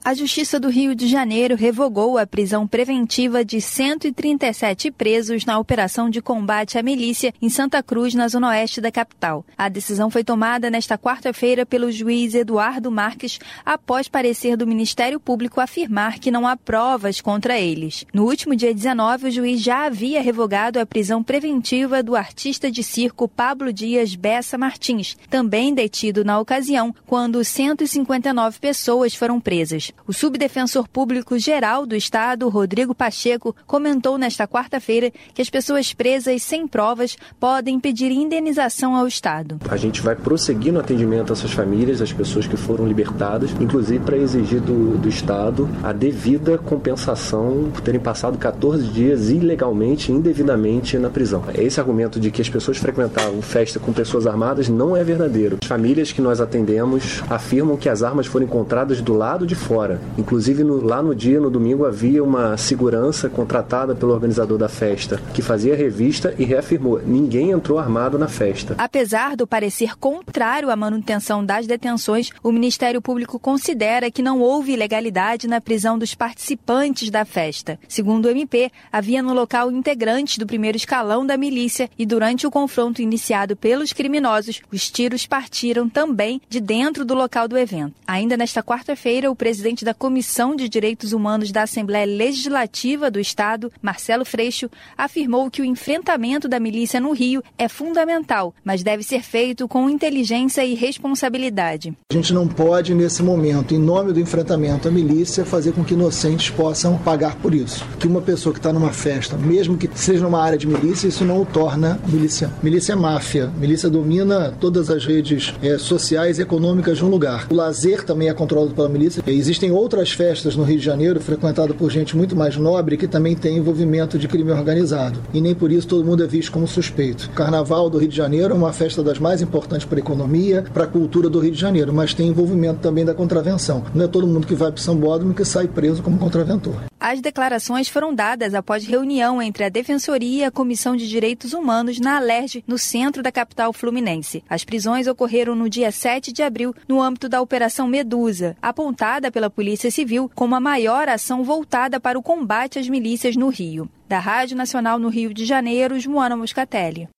A Justiça do Rio de Janeiro revogou a prisão preventiva de 137 presos na operação de combate à milícia em Santa Cruz, na zona oeste da capital. A decisão foi tomada nesta quarta-feira pelo juiz Eduardo Marques, após parecer do Ministério Público afirmar que não há provas contra eles. No último dia 19, o juiz já havia revogado a prisão preventiva do artista de circo Pablo Dias Bessa Martins, também detido na ocasião, quando 159 pessoas foram presas. O subdefensor público-geral do Estado, Rodrigo Pacheco, comentou nesta quarta-feira que as pessoas presas sem provas podem pedir indenização ao Estado. A gente vai prosseguir no atendimento a essas famílias, as pessoas que foram libertadas, inclusive para exigir do Estado a devida compensação por terem passado 14 dias ilegalmente, indevidamente na prisão. Esse argumento de que as pessoas frequentavam festa com pessoas armadas não é verdadeiro. As famílias que nós atendemos afirmam que as armas foram encontradas do lado de fora. Inclusive, lá no domingo, havia uma segurança contratada pelo organizador da festa, que fazia revista e reafirmou: ninguém entrou armado na festa. Apesar do parecer contrário à manutenção das detenções, o Ministério Público considera que não houve ilegalidade na prisão dos participantes da festa. Segundo o MP, havia no local integrantes do primeiro escalão da milícia e durante o confronto iniciado pelos criminosos, os tiros partiram também de dentro do local do evento. Ainda nesta quarta-feira, o presidente da Comissão de Direitos Humanos da Assembleia Legislativa do Estado, Marcelo Freixo, afirmou que o enfrentamento da milícia no Rio é fundamental, mas deve ser feito com inteligência e responsabilidade. A gente não pode, nesse momento, em nome do enfrentamento à milícia, fazer com que inocentes possam pagar por isso. Que uma pessoa que está numa festa, mesmo que seja numa área de milícia, isso não o torna miliciano. Milícia é máfia. Milícia domina todas as redes sociais e econômicas de um lugar. O lazer também é controlado pela milícia. Existem outras festas no Rio de Janeiro, frequentadas por gente muito mais nobre, que também tem envolvimento de crime organizado. E nem por isso todo mundo é visto como suspeito. O Carnaval do Rio de Janeiro é uma festa das mais importantes para a economia, para a cultura do Rio de Janeiro, mas tem envolvimento também da contravenção. Não é todo mundo que vai para o sambódromo que sai preso como contraventor. As declarações foram dadas após reunião entre a Defensoria e a Comissão de Direitos Humanos na Alerj, no centro da capital fluminense. As prisões ocorreram no dia 7 de abril, no âmbito da Operação Medusa, apontada pela Polícia Civil como a maior ação voltada para o combate às milícias no Rio. Da Rádio Nacional no Rio de Janeiro, Joana Moscatelli.